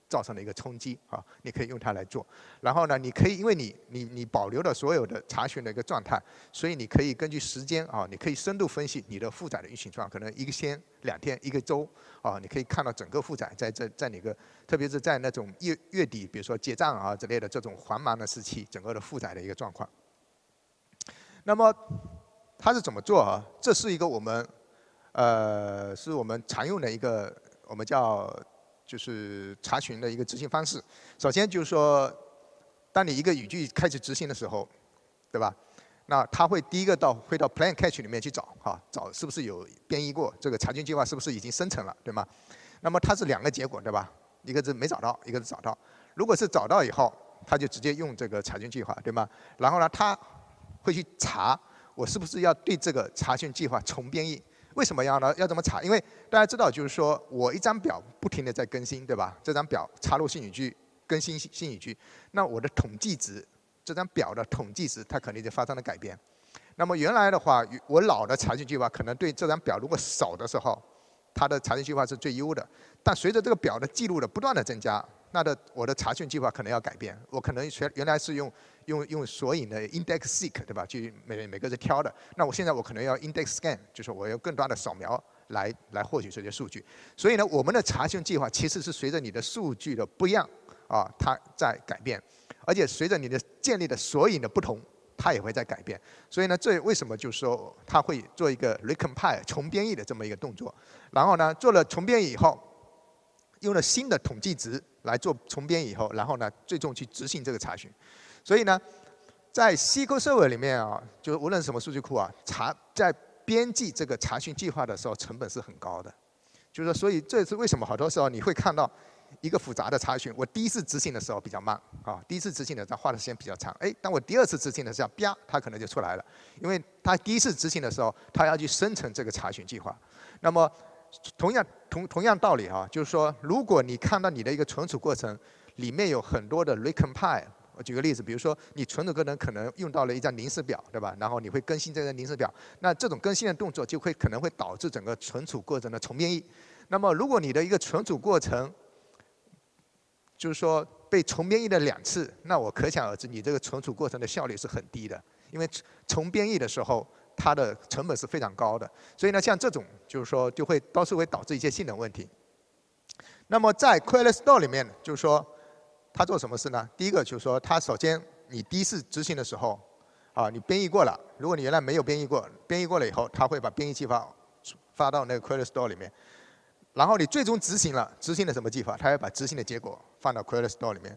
造成的一个冲击啊，你可以用它来做。然后呢，你可以因为你你你保留了所有的查询的一个状态，所以你可以根据时间啊，你可以深度分析你的负载的运行状况，可能一个天、两天、一个周啊，你可以看到整个负载在在在哪个，特别是在那种月月底，比如说结账啊之类的这种繁忙的时期，整个的负载的一个状况。那么它是怎么做啊？这是一个我们呃是我们常用的一个我们叫就是查询的一个执行方式。首先就是说，当你一个语句开始执行的时候，对吧？那它会第一个到会到 plan catch 里面去找哈，找是不是有编译过这个查询计划是不是已经生成了，对吗？那么它是两个结果，对吧？一个是没找到，一个是找到。如果是找到以后，它就直接用这个查询计划，对吗？然后呢，它会去查我是不是要对这个查询计划重编译。为什么要呢？要怎么查？因为大家知道，就是说我一张表不停的在更新，对吧？这张表插入新语句，更新新语句，那我的统计值，这张表的统计值，它肯定就发生了改变。那么原来的话，我老的查询计划可能对这张表如果少的时候，它的查询计划是最优的。但随着这个表的记录的不断的增加，那的我的查询计划可能要改变。我可能原原来是用用用索引的 index seek， 对吧？去每每个是挑的。那我现在我可能要 index scan， 就是我要更大的扫描来来获取这些数据。所以呢，我们的查询计划其实是随着你的数据的不一样啊，它在改变，而且随着你的建立的索引的不同，它也会在改变。所以呢，这为什么就是说它会做一个 recompile 重编译的这么一个动作。然后呢，做了重编译以后，用了新的统计值来做重编以后，然后呢，最终去执行这个查询。所以呢，在 S Q L Server 里面啊，就无论什么数据库啊，查在编辑这个查询计划的时候，成本是很高的。就是说，所以这是为什么好多时候你会看到一个复杂的查询，我第一次执行的时候比较慢啊，第一次执行的时候花的时间比较长。哎，当我第二次执行的时候，啪，它可能就出来了，因为它第一次执行的时候，它要去生成这个查询计划。那么同样同同样道理啊，就是说，如果你看到你的一个存储过程里面有很多的 recompile， 我举个例子，比如说你存储过程可能用到了一张临时表，对吧？然后你会更新这个临时表，那这种更新的动作就会可能会导致整个存储过程的重编译。那么如果你的一个存储过程就是说被重编译了两次，那我可想而知，你这个存储过程的效率是很低的，因为重编译的时候，它的成本是非常高的。所以呢，像这种就是说就会都是会导致一些性能问题。那么在 Query Store 里面，就是说它做什么事呢？第一个就是说，它首先你第一次执行的时候，啊，你编译过了，如果你原来没有编译过，编译过了以后，它会把编译计划发到那个 Query Store 里面。然后你最终执行了，执行了什么计划？它要把执行的结果放到 Query Store 里面。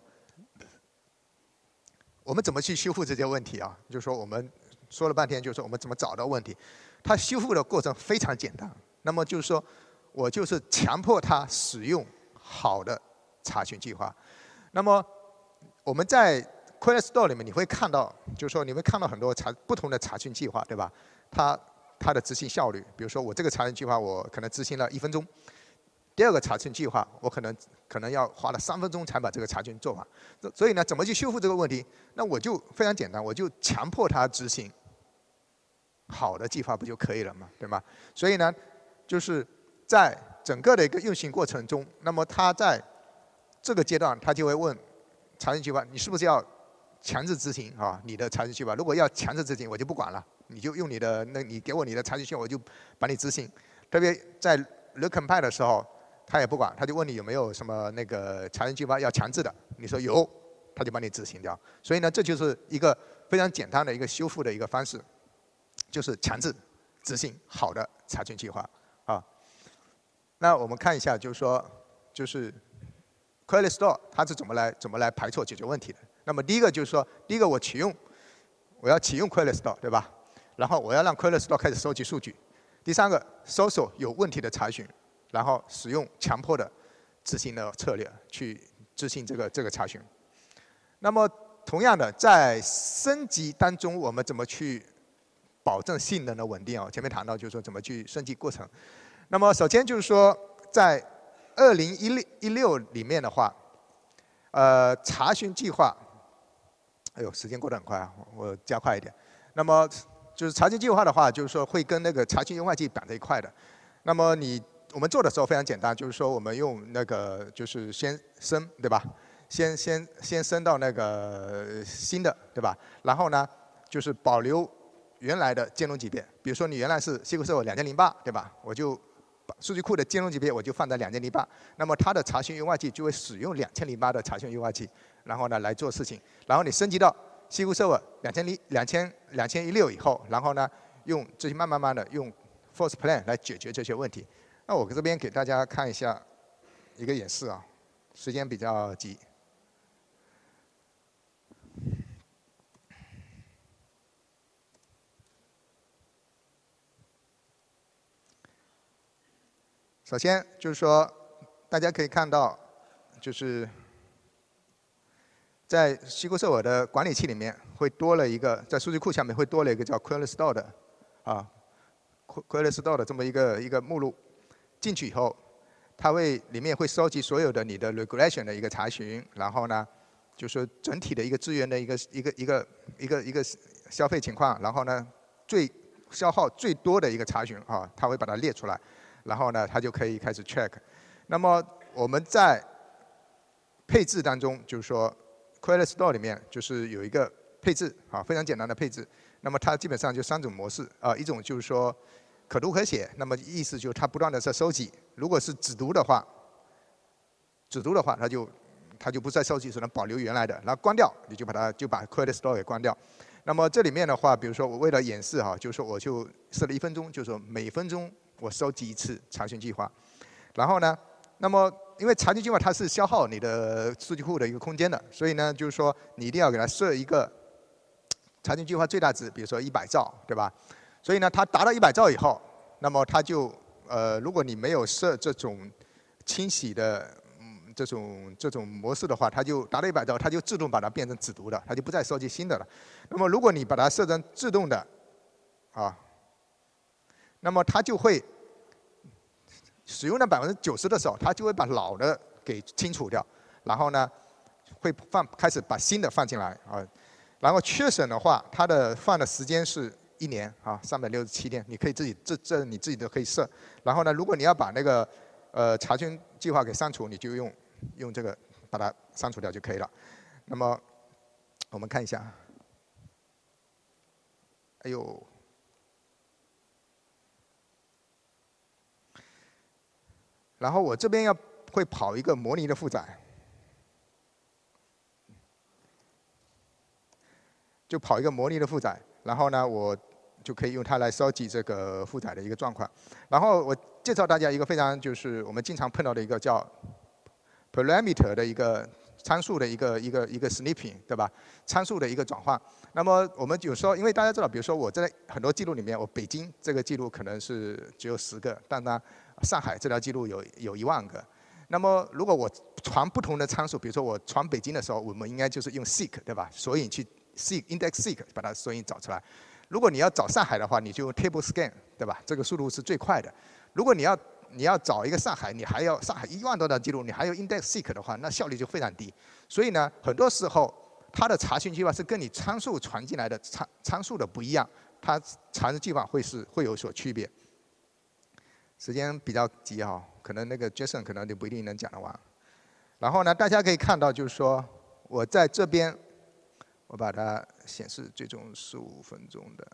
我们怎么去修复这些问题啊？就是说我们说了半天，就是说我们怎么找到问题。它修复的过程非常简单。那么就是说我就是强迫它使用好的查询计划。那么我们在 Query Store 里面你会看到，就是说你会看到很多查不同的查询计划，对吧？它它的执行效率，比如说我这个查询计划我可能执行了一分钟。第二个查询计划，我可能可能要花了三分钟才把这个查询做完。所以呢，怎么去修复这个问题？那我就非常简单，我就强迫它执行好的计划不就可以了嘛，对吗？所以呢，就是在整个的一个运行过程中，那么它在这个阶段，它就会问查询计划，你是不是要强制执行啊？你的查询计划，如果要强制执行，我就不管了，你就用你的那，你给我你的查询计划，我就把你执行。特别在 recompile 的时候。他也不管，他就问你有没有什么那个查询计划要强制的，你说有，他就帮你执行掉。所以呢，这就是一个非常简单的一个修复的一个方式，就是强制执行好的查询计划啊。那我们看一下，就是说，就是 Query Store 它是怎么来怎么来排错解决问题的。那么第一个就是说，第一个我启用，我要启用 Query Store 对吧？然后我要让 Query Store 开始收集数据。第三个，搜索有问题的查询。然后使用强迫的执行的策略去执行这个这个查询。那么同样的，在升级当中，我们怎么去保证性能的稳定啊？前面谈到就是说怎么去升级过程。那么首先就是说，在二零一六一六里面的话，呃，查询计划，哎呦，时间过得很快啊，我加快一点。那么就是查询计划的话，就是说会跟那个查询优化器绑在一块的。那么你我们做的时候非常简单，就是说我们用那个就是先升，对吧？先先先升到那个新的，对吧？然后呢，就是保留原来的兼容级别。比如说你原来是 S Q L Server 两千零八，对吧？我就把数据库的兼容级别我就放在两千零八，那么它的查询 U I 器就会使用两千零八的查询 U I 器，然后呢来做事情。然后你升级到 S Q L Server 两千零两千两千一六以后，然后呢用这些慢慢慢的用 Force Plan 来解决这些问题。那我这边给大家看一下一个演示啊，时间比较急。首先就是说，大家可以看到，就是在 S Q L Server 的管理器里面会多了一个，在数据库下面会多了一个叫 Query Store 的啊 Query Store 的这么一个一个目录。进去以后，它会里面会收集所有的你的 regression 的一个查询，然后呢，就是整体的一个资源的一个一个一个一个一个消费情况，然后呢，最消耗最多的一个查询啊，它会把它列出来。然后呢，它就可以开始 check。那么我们在配置当中，就是说 Query Store 里面就是有一个配置啊，非常简单的配置。那么它基本上就三种模式啊，一种就是说可读可写，那么意思就是它不断的在收集。如果是只读的话，只读的话，它就它就不再收集，只能保留原来的，然后关掉，你就把它就把 Query Store 给关掉。那么这里面的话，比如说我为了演示哈，就是说我就设了一分钟，就是说每分钟我收集一次查询计划，然后呢，那么因为查询计划它是消耗你的数据库的一个空间的，所以呢，就是说你一定要给它设一个查询计划最大值，比如说一百兆，对吧？所以呢，它达到一百兆以后，那么它就呃，如果你没有设这种清洗的嗯这种这种模式的话，它就达到一百兆，它就自动把它变成只读的，它就不再收集新的了。那么如果你把它设成自动的啊。那么它就会使用到百分之九十的时候，它就会把老的给清除掉，然后呢，会放开始把新的放进来啊。然后缺省的话，它的放的时间是一年啊，三百六十七天，你可以自己这这你自己都可以设。然后呢，如果你要把那个呃查询计划给删除，你就用用这个把它删除掉就可以了。那么我们看一下，哎呦。然后我这边要会跑一个模拟的负载，就跑一个模拟的负载，然后呢，我就可以用它来收集这个负载的一个状况。然后我介绍大家一个非常就是我们经常碰到的一个叫 parameter 的一个参数的一个一个一个 snipping， 对吧？参数的一个转换。那么我们有时候因为大家知道，比如说我在很多记录里面，我北京这个记录可能是只有十个，但呢。上海这条记录有有一万个，那么如果我传不同的参数，比如说我传北京的时候，我们应该就是用 seek 对吧？索引去 seek index seek 把它索引找出来。如果你要找上海的话，你就用 table scan 对吧？这个速度是最快的。如果你要你要找一个上海，你还要上海一万多条记录，你还要 index seek 的话，那效率就非常低。所以呢，很多时候它的查询计划是跟你参数传进来的参参数的不一样，它查询计划会是会有所区别。时间比较急哈，可能那个 Jason 可能就不一定能讲得完。然后呢，大家可以看到，就是说我在这边，我把它显示最终十五分钟的，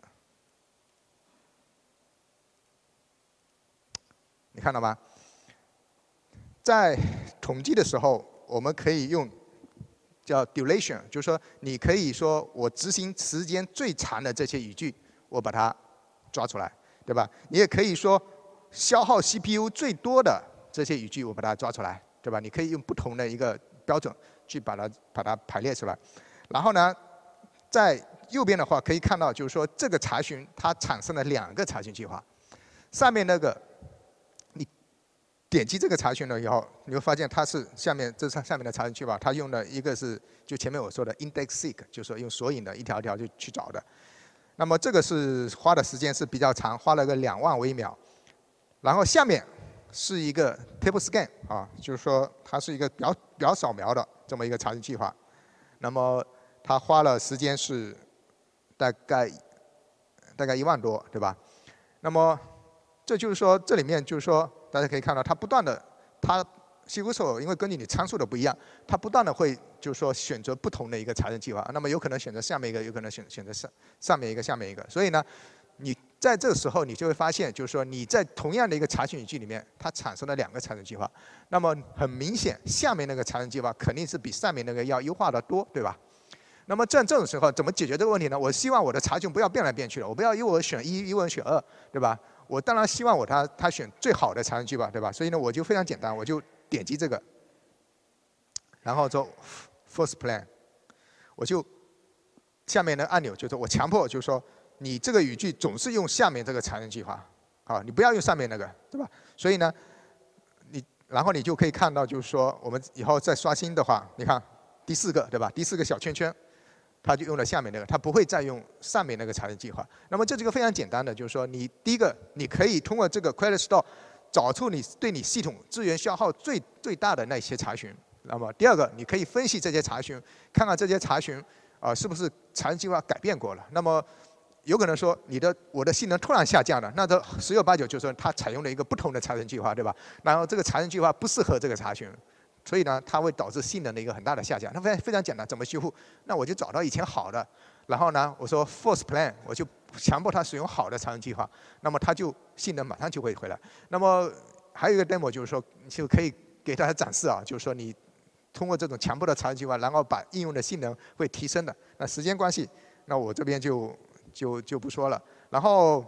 你看到吗？在统计的时候，我们可以用叫 duration， 就是说你可以说我执行时间最长的这些语句，我把它抓出来，对吧？你也可以说。消耗 C P U 最多的这些语句，我把它抓出来，对吧？你可以用不同的一个标准去把它把它排列出来。然后呢，在右边的话可以看到，就是说这个查询它产生了两个查询计划。上面那个，你点击这个查询了以后，你会发现它是下面这上下面的查询计划，它用的一个是就前面我说的 index seek， 就是说用索引的一条一条就去找的。那么这个是花的时间是比较长，花了个两万微秒。然后下面是一个 table scan 啊，就是说它是一个表表扫描的这么一个查询计划。那么它花了时间是大概大概一万多，对吧？那么这就是说这里面就是说大家可以看到，它不断的，它 S Q L Server 因为根据你参数的不一样，它不断的会就是说选择不同的一个查询计划，那么有可能选择下面一个，有可能选选择上上面一个，下面一个。所以呢，你在这个时候你就会发现，就是说你在同样的一个查询语句里面，它产生了两个查询计划。那么很明显，下面那个查询计划肯定是比上面那个要优化的多，对吧？那么在这种时候怎么解决这个问题呢？我希望我的查询不要变来变去的，我不要一会儿选一，一会儿选二，对吧？我当然希望我他他选最好的查询计划，对吧？所以呢，我就非常简单，我就 点击这个，然后做 first plan， 我就下面的按钮就是我强迫就是说你这个语句总是用下面这个查询计划，好，你不要用上面那个，对吧？所以呢，你然后你就可以看到就是说我们以后再刷新的话，你看第四个对吧？第四个小圈圈，它就用了下面那个，它不会再用上面那个查询计划。那么这是个非常简单的，就是说你第一个你可以通过这个 Query Store 找出你对你系统资源消耗最最大的那些查询。那么第二个，你可以分析这些查询，看看这些查询啊、呃、是不是查询计划改变过了。那么有可能说你的我的性能突然下降了，那这十有八九就是说它采用了一个不同的查询计划，对吧？然后这个查询计划不适合这个查询，所以呢它会导致性能的一个很大的下降。那非常非常简单，怎么修复？那我就找到以前好的，然后呢我说 force plan， 我就强迫它使用好的查询计划，那么它就性能马上就会回来。那么还有一个 demo 就是说，就可以给大家展示啊，就是说你通过这种强迫的查询计划，然后把应用的性能会提升的。那时间关系，那我这边就就就不说了。然后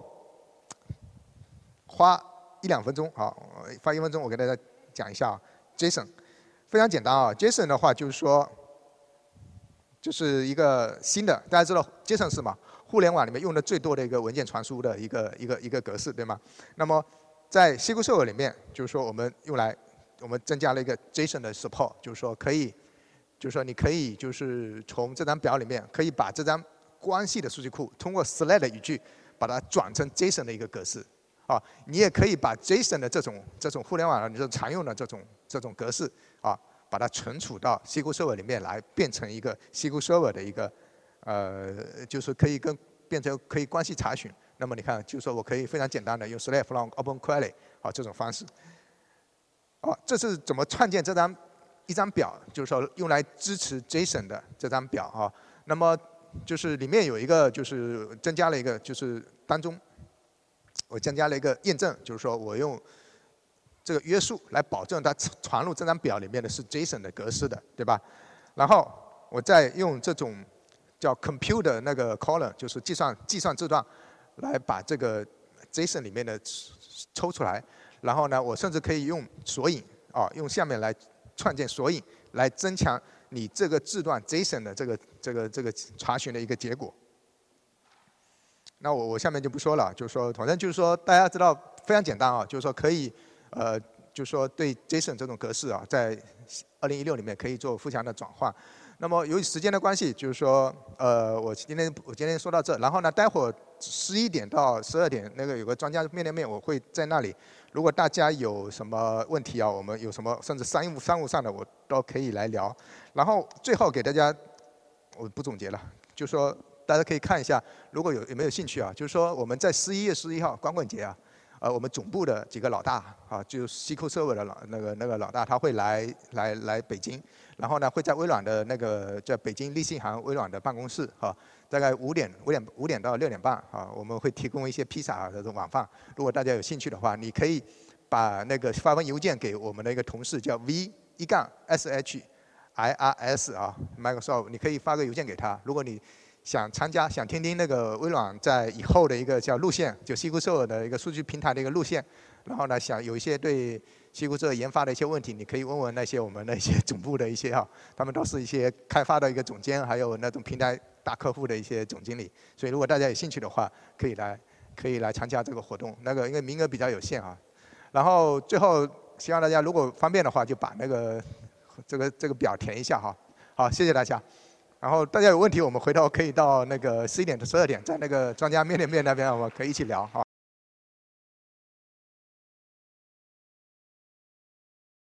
花一两分钟，好，花一分钟我给大家讲一下啊 JSON， 非常简单啊 ，JSON 的话就是说，就是一个新的，大家知道 JSON 是什么？互联网里面用的最多的一个文件传输的一个一个一个格式，对吗？那么在 S Q L Server 里面，就是说我们用来我们增加了一个 JSON 的 support， 就是说可以，就是说你可以就是从这张表里面可以把这张关系的数据库通过 select 语句把它转成 JSON 的一个格式。啊，你也可以把 JSON 的这种这种互联网的常用的这种这种格式啊，把它存储到 S Q L Server 里面来，变成一个 S Q L Server 的一个呃，就是可以跟变成可以关系查询。那么你看，就是说我可以非常简单的用 select from open query 啊这种方式。啊，这是怎么创建这张一张表，就是说用来支持 JSON 的这张表啊。那么就是里面有一个就是增加了一个就是当中。我增加了一个验证，就是说我用这个约束来保证它传入这张表里面的是 JSON 的格式的，对吧？然后我再用这种叫 compute 的那个 column， 就是计算计算字段，来把这个 JSON 里面的抽出来。然后呢，我甚至可以用索引啊，用下面来创建索引，来增强你这个字段 JSON 的这个这个这个查询的一个结果。那我我下面就不说了，就是说，反正就是说，大家知道非常简单啊，就是说可以，呃，就是说对 JSON 这种格式啊，在二零一六里面可以做富强的转换。那么由于时间的关系，就是说，呃，我今天我今天说到这，然后呢，待会儿十一点到十二点那个有个专家面对面，我会在那里。如果大家有什么问题啊，我们有什么甚至商务商务上的，我都可以来聊。然后最后给大家，我不总结了，就说。大家可以看一下，如果有有没有兴趣啊？就是说我们在十一月十一号光棍节啊，呃，我们总部的几个老大啊，就 S Q L Server 的老那个那个老大，他会来来来北京，然后呢会在微软的那个在北京立信行微软的办公室啊，大概五点五点五点到六点半啊，我们会提供一些披萨的这种晚饭。如果大家有兴趣的话，你可以把那个发封邮件给我们的一个同事叫 V 一杠 S H I R S 啊 ，Microsoft， 你可以发个邮件给他。如果你想参加，想听听那个微软在以后的一个叫路线，就 S Q L Server 的一个数据平台的一个路线，然后呢，想有一些对 S Q L Server 研发的一些问题，你可以问问那些我们的一些总部的一些哈，他们都是一些开发的一个总监，还有那种平台大客户的一些总经理。所以如果大家有兴趣的话，可以来可以来参加这个活动。那个因为名额比较有限啊。然后最后希望大家如果方便的话，就把那个这个这个表填一下哈。好，谢谢大家。然后大家有问题，我们回头可以到那个十一点到十二点，在那个专家面对面那边，我们可以一起聊啊。